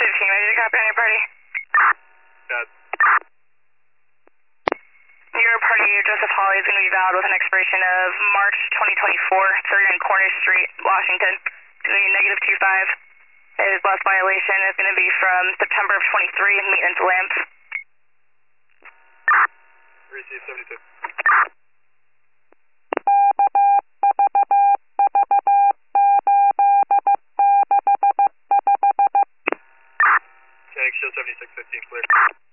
ready to copy on your party? Got Your party, Joseph Hawley, is going to be valid with an expiration of March 2024. So you're in Cornish Street, Washington. It's going to be negative 25. His last violation is going to be from September of 23, maintenance lamps. Receive 72. Take show 7615 clear.